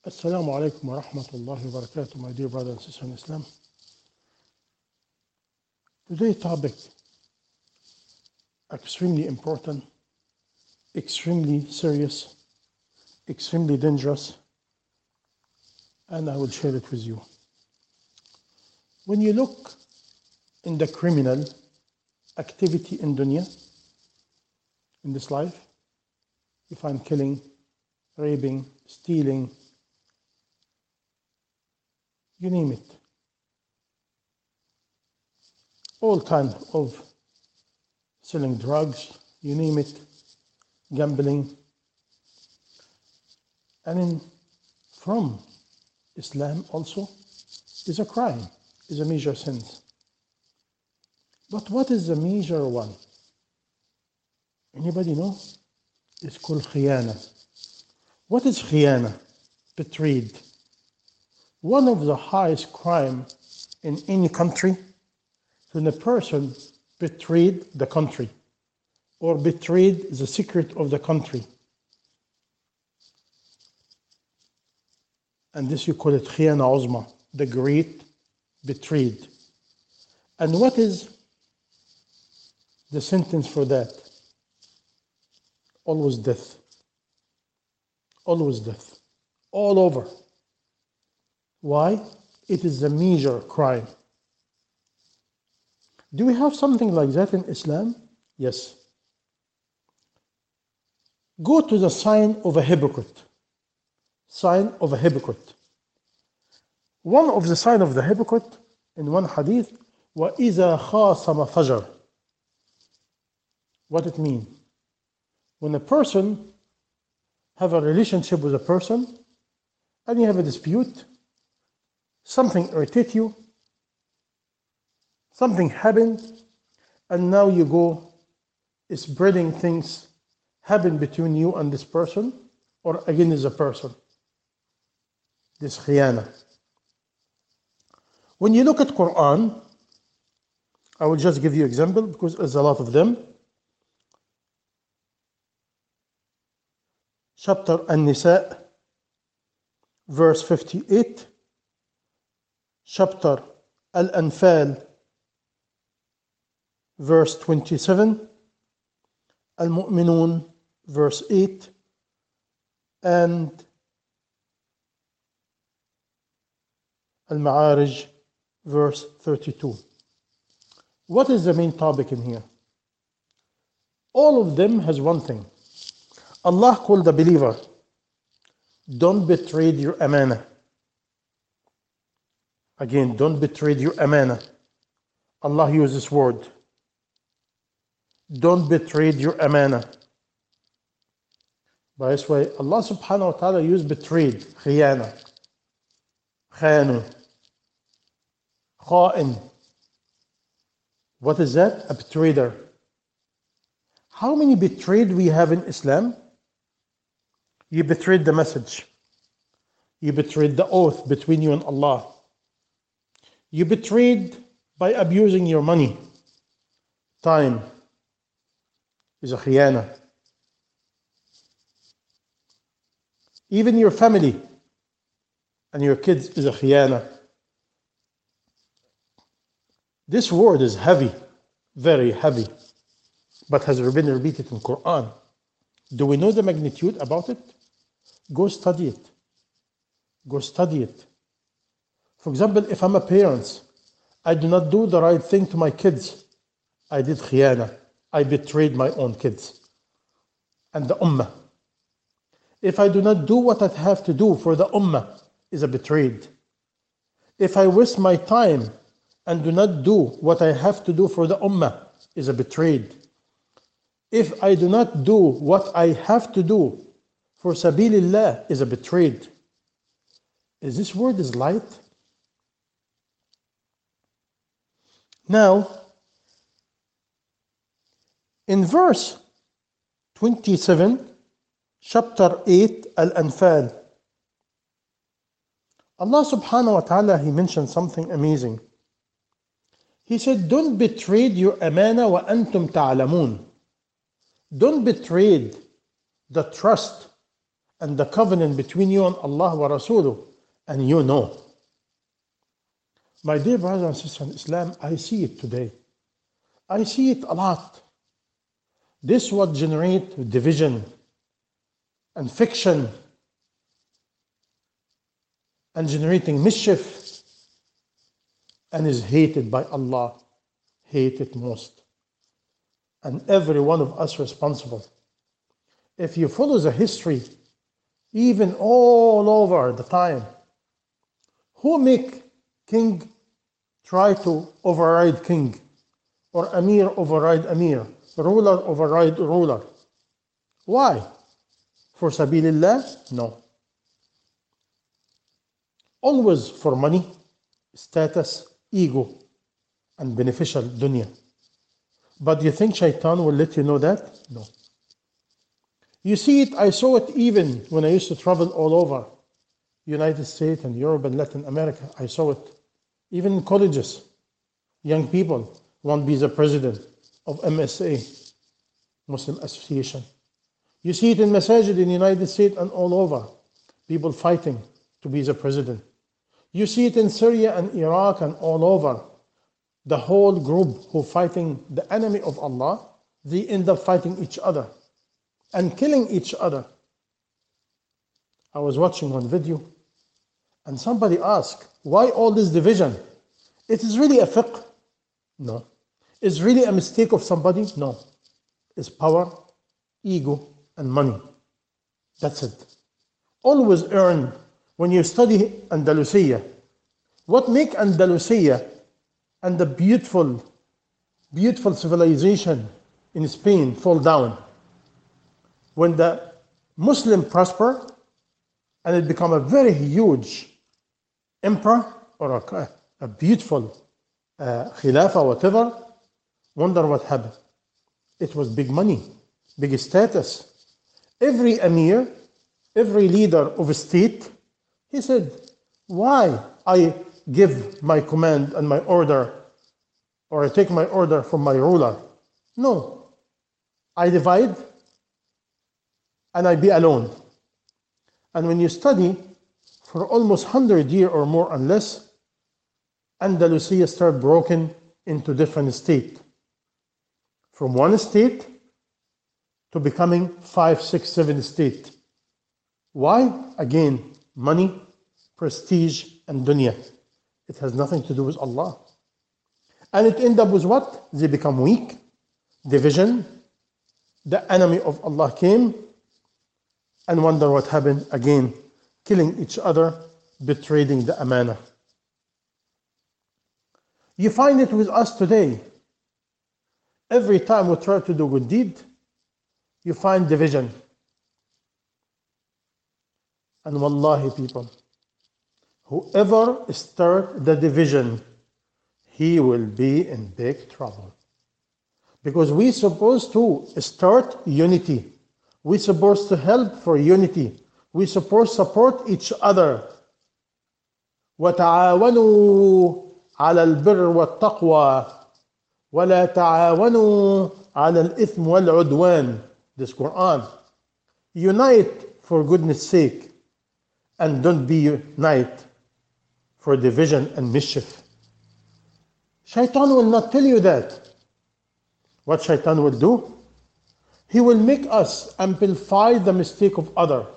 Assalamu alaikum wa rahmatullahi wa barakatuh, my dear brothers and sisters in Islam. Today's topic, extremely important, extremely serious, extremely dangerous, and I will share it with you. When you look in the criminal activity in dunya, in this life, you find killing, raping, stealing, you name it. All kinds of selling drugs, you name it, gambling. And from Islam also is a crime, is a major sin. But what is the major one? Anybody know? It's called khiyana. What is khiyana? Betrayed. One of the highest crime in any country, when a person betrayed the country or betrayed the secret of the country. And this you call it khiyana uzma, the great betrayed. And what is the sentence for that? Always death. Always death. All over. Why? It is a major crime. Do we have something like that in Islam? Yes. Go to the sign of a hypocrite. Sign of a hypocrite. One of the sign of the hypocrite in one hadith, وَإِذَا خَاصَمَ فَجَرَ. What it means? When a person have a relationship with a person and you have a dispute, something irritates you, something happened, and now you go spreading things happen between you and this person or against the person. This khiyana. When you look at Quran, I will just give you example because there's a lot of them. Chapter An-Nisa, verse 58. Chapter Al-Anfal, verse 27, Al-Mu'minun, verse 8, and Al-Ma'arij, verse 32. What is the main topic in here? All of them has one thing. Allah called the believer, don't betray your amana. Again, don't betray your amana. Allah used this word. Don't betray your amana. By this way, Allah subhanahu wa ta'ala used betrayed, khiyana, khanu, kha'in. What is that? A betrayer. How many betrayed we have in Islam? You betrayed the message. You betrayed the oath between you and Allah. You betrayed by abusing your money. Time is a khiyana. Even your family and your kids is a khiyana. This word is heavy, very heavy, but has been repeated in Quran. Do we know the magnitude about it? Go study it. Go study it. For example, if I'm a parent, I do not do the right thing to my kids. I did khiyana. I betrayed my own kids and the ummah. If I do not do what I have to do for the ummah, is a betrayed. If I waste my time and do not do what I have to do for the ummah, is a betrayed. If I do not do what I have to do for sabilillah, is a betrayed. Is this word is light? Now, in verse 27, chapter 8, Al-Anfal, Allah subhanahu wa ta'ala, He mentioned something amazing. He said, don't betray your amana wa antum ta'lamun. Don't betray the trust and the covenant between you and Allah wa Rasuluh, and you know. My dear brothers and sisters in Islam, I see it today. I see it a lot. This what generates division and fiction and generating mischief, and is hated by Allah, hated most. And every one of us responsible. If you follow the history, even all over the time, who make king try to override king, or Amir override Amir, ruler override ruler? Why? For Sabilillah? No. Always for money, status, ego, and beneficial dunya. But you think Shaitan will let you know that? No. You see it, I saw it even when I used to travel all over United States and Europe and Latin America. I saw it. Even in colleges, young people want to be the president of MSA, Muslim Association. You see it in masajid in the United States and all over, people fighting to be the president. You see it in Syria and Iraq and all over. The whole group who fighting the enemy of Allah, they end up fighting each other and killing each other. I was watching one video and somebody asked, why all this division? It is really a fiqh? No. Is really a mistake of somebody? No. It's power, ego, and money. That's it. Always earn. When you study Andalusia, what make Andalusia and the beautiful, beautiful civilization in Spain fall down? When the Muslim prosper and it become a very huge emperor or a beautiful khilafah, whatever, wonder what happened. It was big money, big status. Every emir, every leader of a state, he said, why I give my command and my order, or I take my order from my ruler? No, I divide and I be alone. And when you study for almost 100 years or more and less, Andalusia started broken into different states. From one state to becoming 5, 6, 7 states. Why? Again, money, prestige, and dunya. It has nothing to do with Allah. And it ends up with what? They become weak, division, the enemy of Allah came, and wonder what happened again, killing each other, betraying the amana. You find it with us today. Every time we try to do good deed, you find division. And wallahi people, whoever start the division, he will be in big trouble. Because we're supposed to start unity. We're supposed to help for unity. We're supposed to support each other. وَتَعَاوَنُوا عَلَى الْبِرِّ وَالتَّقْوَى وَلَا تَعَاوَنُوا عَلَى الْإِثْمِ وَالْعُدْوَانِ. This Quran. Unite for goodness sake, and don't be unite for division and mischief. Shaitan will not tell you that. What Shaitan will do? He will make us amplify the mistake of other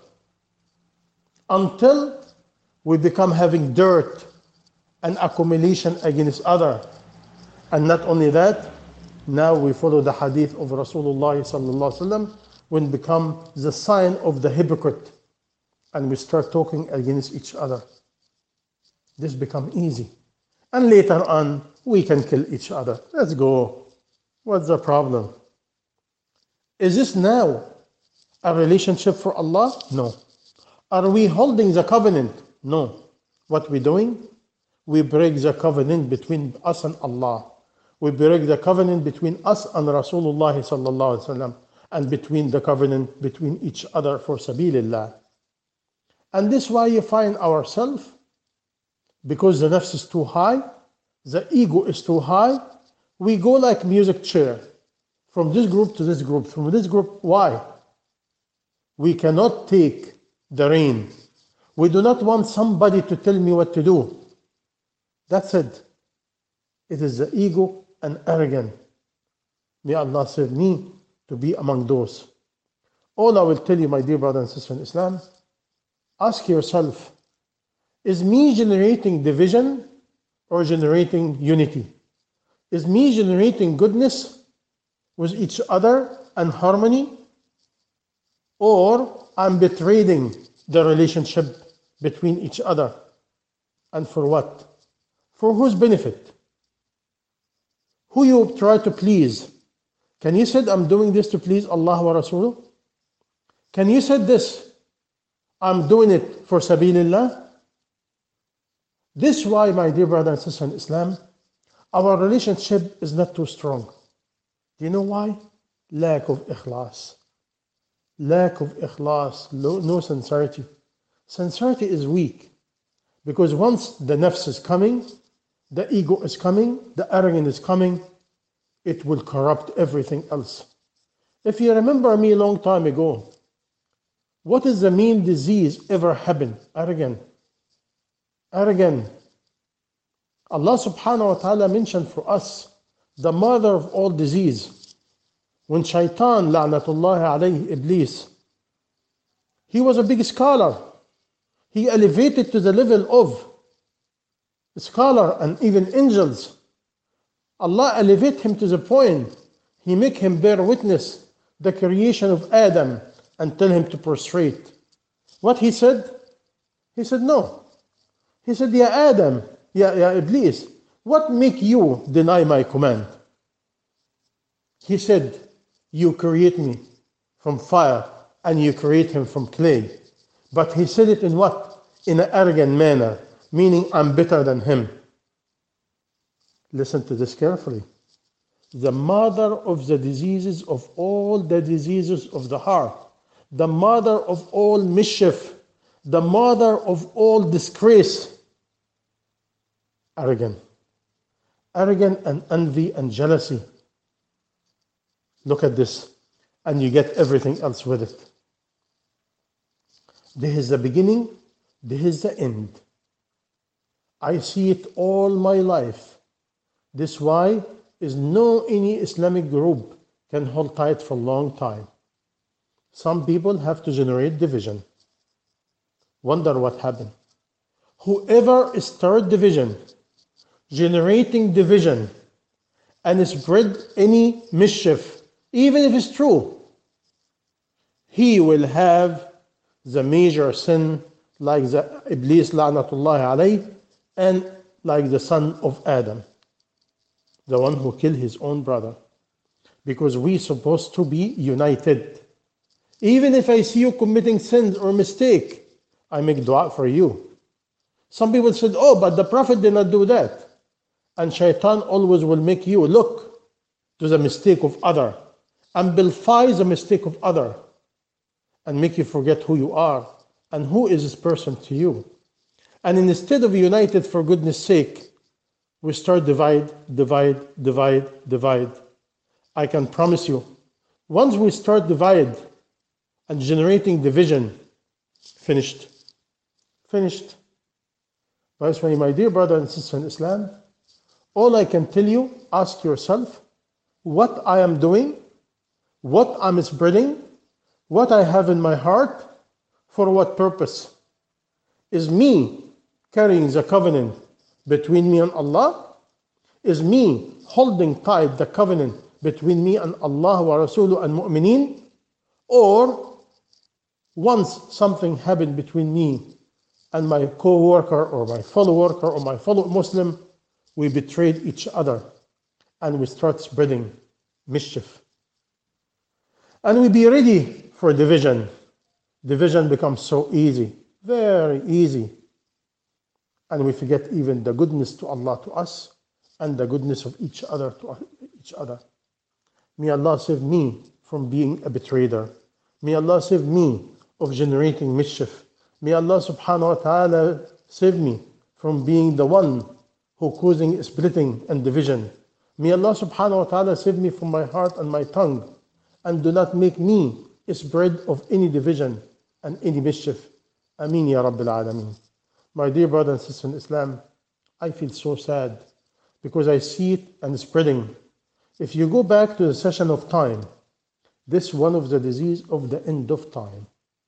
until we become having dirt and accumulation against other. And not only that, now we follow the hadith of Rasulullah sallallahu alaihi wasallam, when become the sign of the hypocrite, and we start talking against each other. This become easy. And later on, we can kill each other. Let's go. What's the problem? Is this now a relationship for Allah? No. Are we holding the covenant? No. What we're doing? We break the covenant between us and Allah. We break the covenant between us and Rasulullah sallallahu alaihi wasallam, and between the covenant between each other for sabilillah. And this is why you find ourselves, because the nafs is too high, the ego is too high, we go like music chair, from this group to this group, from this group. Why? We cannot take the reign. We do not want somebody to tell me what to do. That's it. It is the ego and arrogance. May Allah save me to be among those. All I will tell you, my dear brother and sister in Islam, ask yourself, is me generating division or generating unity? Is me generating goodness with each other and harmony? Or I'm betraying the relationship between each other? And for what? For whose benefit? Who you try to please? Can you say, I'm doing this to please Allah wa Rasul? Can you say this, I'm doing it for Sabilillah? This is why, my dear brother and sister in Islam, our relationship is not too strong. Do you know why? Lack of ikhlas. Lack of ikhlas, no sincerity. Sincerity is weak. Because once the nafs is coming, the ego is coming, the arrogance is coming, it will corrupt everything else. If you remember me a long time ago, what is the main disease ever happened? Arrogance. Arrogant. Allah subhanahu wa ta'ala mentioned for us the mother of all disease. When Shaitan, la'natullahi alayhi, Iblis, he was a big scholar. He elevated to the level of a scholar and even angels. Allah elevated him to the point, He make him bear witness the creation of Adam and tell him to prostrate. What he said? He said, no. He said, Ya Adam, Ya Iblis, what make you deny my command? He said, you create me from fire and you create him from clay. But he said it in what? In an arrogant manner, meaning I'm better than him. Listen to this carefully. The mother of the diseases of all the diseases of the heart, the mother of all mischief, the mother of all disgrace, arrogant and envy and jealousy. Look at this, and you get everything else with it. This is the beginning, this is the end. I see it all my life. This is why is no any Islamic group can hold tight for a long time. Some people have to generate division. Wonder what happened. Whoever start division, generating division, and spread any mischief, even if it's true, he will have the major sin like the Iblis la'natullahi alayh, and like the son of Adam, the one who killed his own brother. Because we're supposed to be united. Even if I see you committing sins or mistake, I make dua for you. Some people said, oh, but the Prophet did not do that. And Shaitan always will make you look to the mistake of other, amplify the mistake of other, and make you forget who you are and who is this person to you. And instead of united for goodness sake, we start divide. I can promise you, once we start divide and generating division, finished. That's why, my dear brother and sister in Islam, all I can tell you, ask yourself, what I am doing, what I'm spreading, what I have in my heart, for what purpose? Is me carrying the covenant between me and Allah? Is me holding tight the covenant between me and Allah wa Rasuluh and Mu'mineen? Or once something happened between me and my co-worker or my fellow worker or my fellow Muslim, we betrayed each other and we start spreading mischief. And we be ready for division. Division becomes so easy, very easy. And we forget even the goodness to Allah to us and the goodness of each other to each other. May Allah save me from being a betrayer. May Allah save me of generating mischief. May Allah subhanahu wa ta'ala save me from being the one who causing splitting and division. May Allah subhanahu wa ta'ala save me from my heart and my tongue, and do not make me spread of any division and any mischief. Ameen Ya Rabbil Alameen. My dear brother and sister in Islam, I feel so sad because I see it and spreading. If you go back to the session of time, this is one of the disease of the end of time.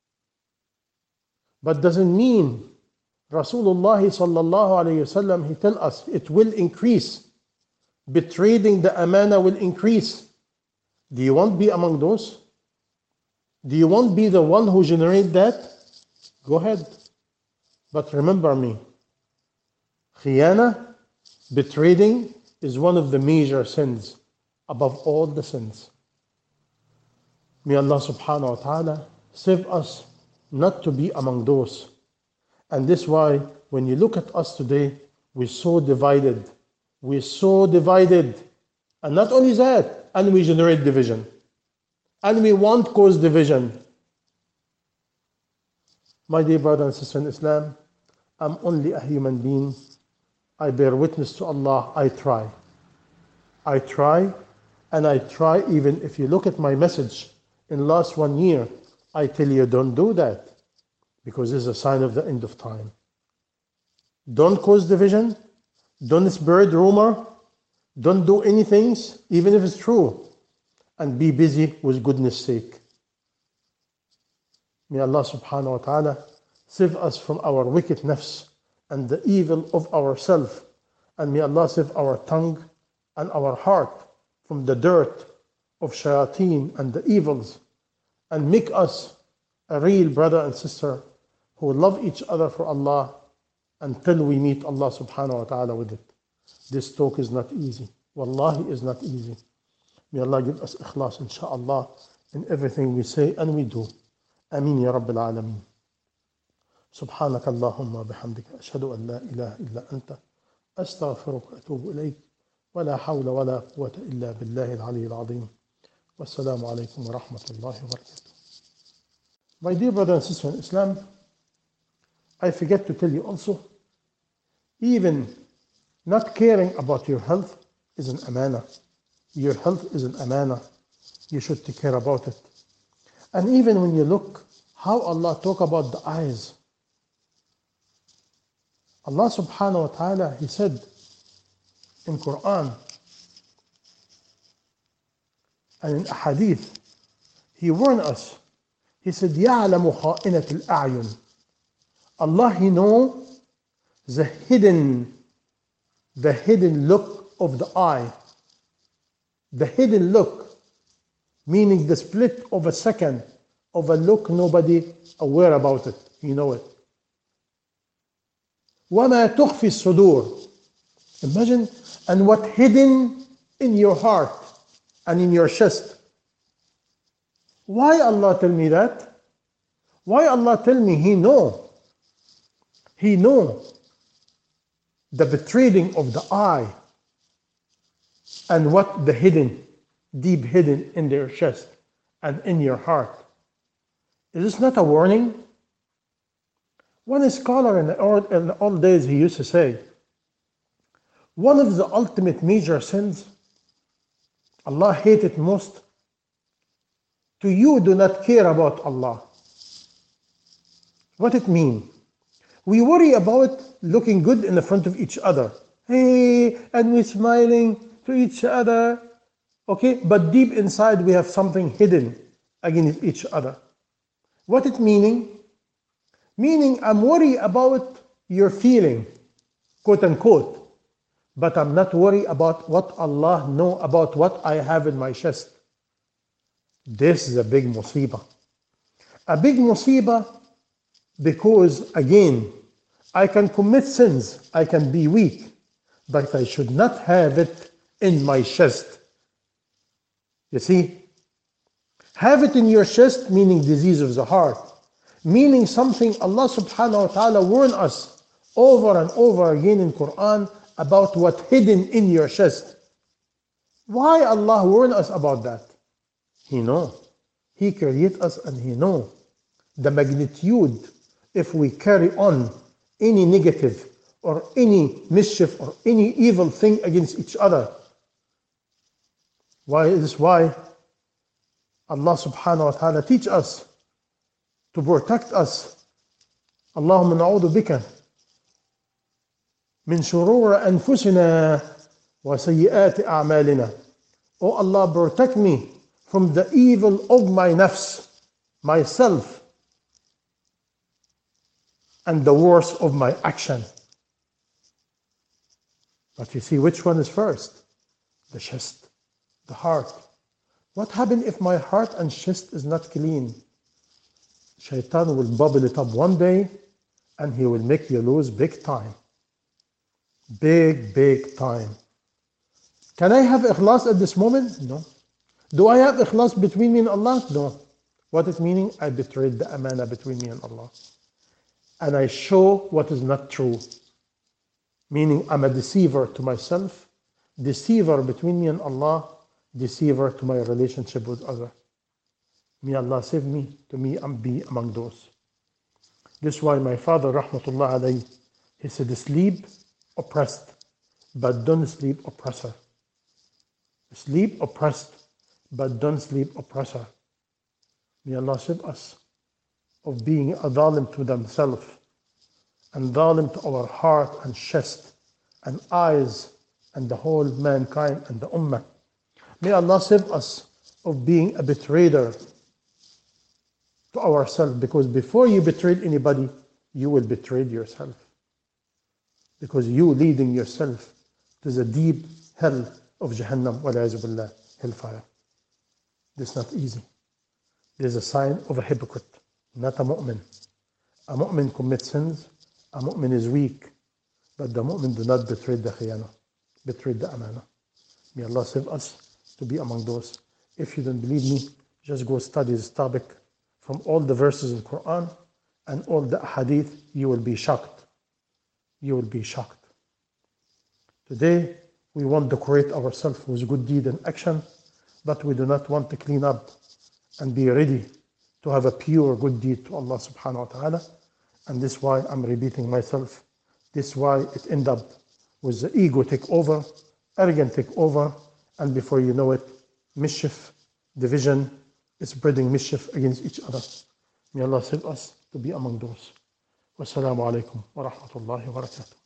But doesn't mean Rasulullah sallallahu alayhi wasallam, he tell us it will increase. Betraying the amana will increase. Do you want to be among those? Do you want to be the one who generate that? Go ahead. But remember me, khiyana, betraying, is one of the major sins above all the sins. May Allah subhanahu wa ta'ala save us not to be among those. And this is why when you look at us today, we're so divided. We're so divided. And not only that, and we generate division. And we want to cause division. My dear brother and sister in Islam, I'm only a human being. I bear witness to Allah, I try. I try, and I try even if you look at my message in last 1 year, I tell you don't do that because it's a sign of the end of time. Don't cause division, don't spread rumor, don't do anything, even if it's true, and be busy with goodness sake. May Allah subhanahu wa ta'ala save us from our wicked nafs and the evil of ourselves. And may Allah save our tongue and our heart from the dirt of shayateen and the evils. And make us a real brother and sister who love each other for Allah until we meet Allah subhanahu wa ta'ala with it. This talk is not easy. Wallahi is not easy. May Allah give us ikhlas insha'Allah in everything we say and we do. Ameen ya Rabbil Alameen. سبحانك اللهم وبحمدك أشهد أن لا إله إلا أنت أستغفرك وأتوب إليك ولا حول ولا قوة إلا بالله العلي العظيم والسلام عليكم ورحمة الله وبركاته. My dear brother and sister in Islam, I forget to tell you also, even not caring about your health is an amana. Your health is an amana. You should take care about it. And even when you look how Allah talk about the eyes, Allah subhanahu wa ta'ala, He said in Quran and in Hadith, He warned us. He said, يَعْلَمُ خَائِنَةِ الْأَعْيُنِ. Allah, He knows the hidden look of the eye. The hidden look, meaning the split of a second of a look nobody aware about it. You know it. وَمَا تُخْفِي الصُّدُورِ. Imagine, and what hidden in your heart and in your chest. Why Allah tell me that? Why Allah tell me He know? He know the betraying of the eye and what the hidden, deep hidden in their chest and in your heart. Is this not a warning? One scholar in the old days, he used to say, one of the ultimate major sins Allah hated most, to you do not care about Allah. What it mean? We worry about looking good in the front of each other. Hey, and we're smiling to each other. Okay, but deep inside we have something hidden against each other. What it meaning? Meaning I'm worried about your feeling, quote unquote, but I'm not worried about what Allah know about what I have in my chest. This is a big musibah. A big musibah because, again, I can commit sins, I can be weak, but I should not have it in my chest. You see? Have it in your chest, meaning disease of the heart. Meaning something Allah subhanahu wa ta'ala warned us over and over again in Quran about what hidden in your chest. Why Allah warned us about that? He know. He created us and He know the magnitude if we carry on any negative or any mischief or any evil thing against each other. Why is why Allah subhanahu wa ta'ala teach us to protect us اللهم نعوذ بك من شرور أنفسنا وسيئات أعمالنا. Oh Allah, protect me from the evil of my nafs, myself, and the worst of my action. But you see, which one is first? The chest, the heart. What happens if my heart and chest is not clean? Shaitan will bubble it up one day and he will make you lose big time. Big time. Can I have ikhlas at this moment? No. Do I have ikhlas between me and Allah? No. What is meaning? I betrayed the amana between me and Allah. And I show what is not true. Meaning I'm a deceiver to myself, deceiver between me and Allah, deceiver to my relationship with others. May Allah save me to me and be among those. This is why my father, rahmatullah alayhi, he said, sleep oppressed, but don't sleep oppressor. Sleep oppressed, but don't sleep oppressor. May Allah save us of being a dhalim to themselves and dhalim to our heart and chest and eyes and the whole mankind and the ummah. May Allah save us of being a betrayer to ourselves, because before you betrayed anybody, you will betray yourself. Because you leading yourself to the deep hell of Jahannam, wal-'iyadhu billah, hellfire. This is not easy. There's a sign of a hypocrite, not a mu'min. A mu'min commits sins, a mu'min is weak, but the mu'min do not betray the khiyana, betray the amana. May Allah save us to be among those. If you don't believe me, just go study this topic from all the verses in the Quran and all the hadith. You will be shocked. You will be shocked. Today, we want to decorate ourselves with good deed and action, but we do not want to clean up and be ready to have a pure good deed to Allah subhanahu wa ta'ala. And this is why I'm repeating myself. This is why it ends up with the ego take over, arrogant take over, and before you know it, mischief, division, is spreading mischief against each other. May Allah save us to be among those. Wassalamu alaikum wa rahmatullahi wa barakatuh.